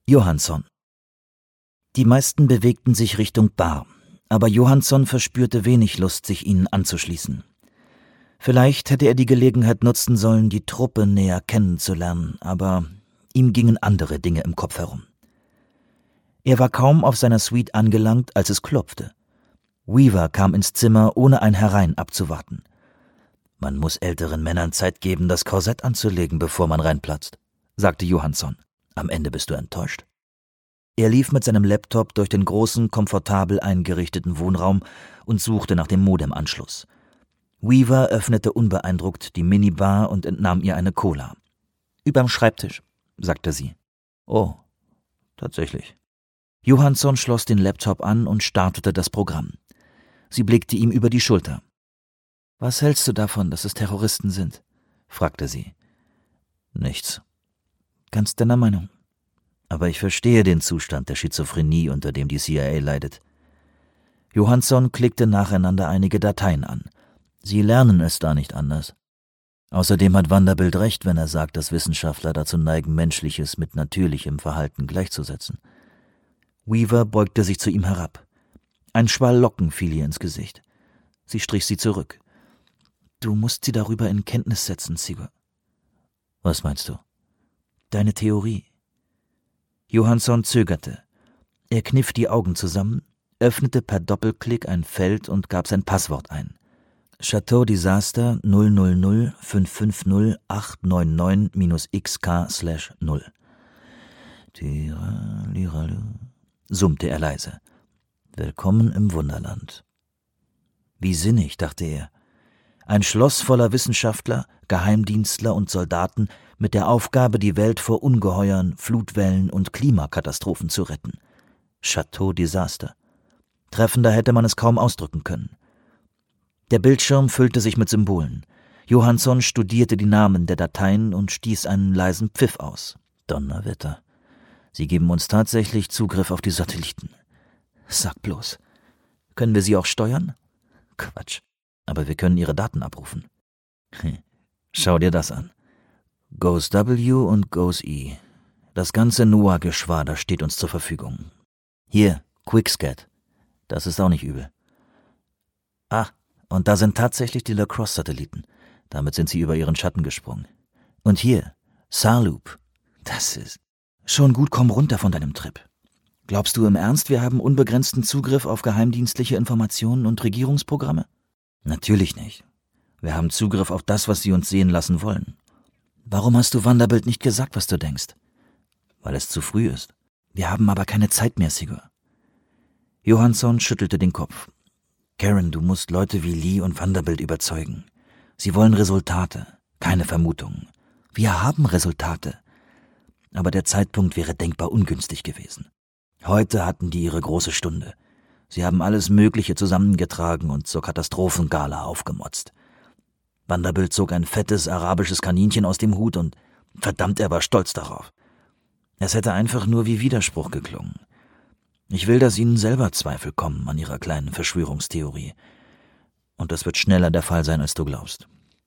Johansson. Die meisten bewegten sich Richtung Bar, aber Johansson verspürte wenig Lust, sich ihnen anzuschließen. Vielleicht hätte er die Gelegenheit nutzen sollen, die Truppe näher kennenzulernen, aber ihm gingen andere Dinge im Kopf herum. Er war kaum auf seiner Suite angelangt, als es klopfte. Weaver kam ins Zimmer, ohne ein Herein abzuwarten. »Man muss älteren Männern Zeit geben, das Korsett anzulegen, bevor man reinplatzt«, sagte Johansson. »Am Ende bist du enttäuscht.« Er lief mit seinem Laptop durch den großen, komfortabel eingerichteten Wohnraum und suchte nach dem Modemanschluss. Weaver öffnete unbeeindruckt die Minibar und entnahm ihr eine Cola. »Überm Schreibtisch«, sagte sie. »Oh, tatsächlich.« Johansson schloss den Laptop an und startete das Programm. Sie blickte ihm über die Schulter. »Was hältst du davon, dass es Terroristen sind?« fragte sie. »Nichts. Ganz deiner Meinung. Aber ich verstehe den Zustand der Schizophrenie, unter dem die CIA leidet.« Johansson klickte nacheinander einige Dateien an. Sie lernen es da nicht anders. Außerdem hat Vanderbilt recht, wenn er sagt, dass Wissenschaftler dazu neigen, Menschliches mit natürlichem Verhalten gleichzusetzen. Weaver beugte sich zu ihm herab. Ein Schwall Locken fiel ihr ins Gesicht. Sie strich sie zurück. »Du musst sie darüber in Kenntnis setzen, Sigurd.« »Was meinst du?« »Deine Theorie.« Johansson zögerte. Er kniff die Augen zusammen, öffnete per Doppelklick ein Feld und gab sein Passwort ein. Chateau Disaster 000550899-XK/0. Summte er leise. »Willkommen im Wunderland.« Wie sinnig, dachte er. Ein Schloss voller Wissenschaftler, Geheimdienstler und Soldaten mit der Aufgabe, die Welt vor Ungeheuern, Flutwellen und Klimakatastrophen zu retten. Chateau Disaster. Treffender hätte man es kaum ausdrücken können. Der Bildschirm füllte sich mit Symbolen. Johansson studierte die Namen der Dateien und stieß einen leisen Pfiff aus. Donnerwetter. Sie geben uns tatsächlich Zugriff auf die Satelliten. Sag bloß. Können wir sie auch steuern? Quatsch. Aber wir können ihre Daten abrufen. Schau dir das an. Goes W und Goes E. Das ganze NOAA-Geschwader steht uns zur Verfügung. Hier, Quickscat. Das ist auch nicht übel. Ah, und da sind tatsächlich die LaCrosse-Satelliten. Damit sind sie über ihren Schatten gesprungen. Und hier, Sarloop. Das ist... Schon gut, komm runter von deinem Trip. Glaubst du im Ernst, wir haben unbegrenzten Zugriff auf geheimdienstliche Informationen und Regierungsprogramme? Natürlich nicht. Wir haben Zugriff auf das, was sie uns sehen lassen wollen. Warum hast du Vanderbilt nicht gesagt, was du denkst? Weil es zu früh ist. Wir haben aber keine Zeit mehr, Sigurd. Johansson schüttelte den Kopf. Karen, du musst Leute wie Lee und Vanderbilt überzeugen. Sie wollen Resultate, keine Vermutungen. Wir haben Resultate. Aber der Zeitpunkt wäre denkbar ungünstig gewesen. Heute hatten die ihre große Stunde. Sie haben alles Mögliche zusammengetragen und zur Katastrophengala aufgemotzt. Vanderbilt zog ein fettes arabisches Kaninchen aus dem Hut und verdammt, er war stolz darauf. Es hätte einfach nur wie Widerspruch geklungen. Ich will, dass Ihnen selber Zweifel kommen an Ihrer kleinen Verschwörungstheorie. Und das wird schneller der Fall sein, als du glaubst.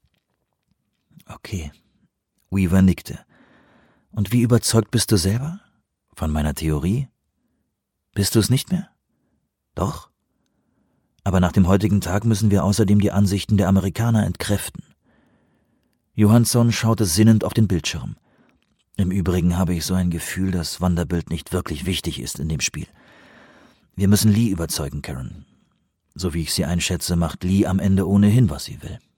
Okay. Weaver nickte. Und wie überzeugt bist du selber? Von meiner Theorie? Bist du es nicht mehr? Doch. Aber nach dem heutigen Tag müssen wir außerdem die Ansichten der Amerikaner entkräften. Johansson schaute sinnend auf den Bildschirm. Im Übrigen habe ich so ein Gefühl, dass Vanderbilt nicht wirklich wichtig ist in dem Spiel. Wir müssen Lee überzeugen, Karen. So wie ich sie einschätze, macht Lee am Ende ohnehin, was sie will.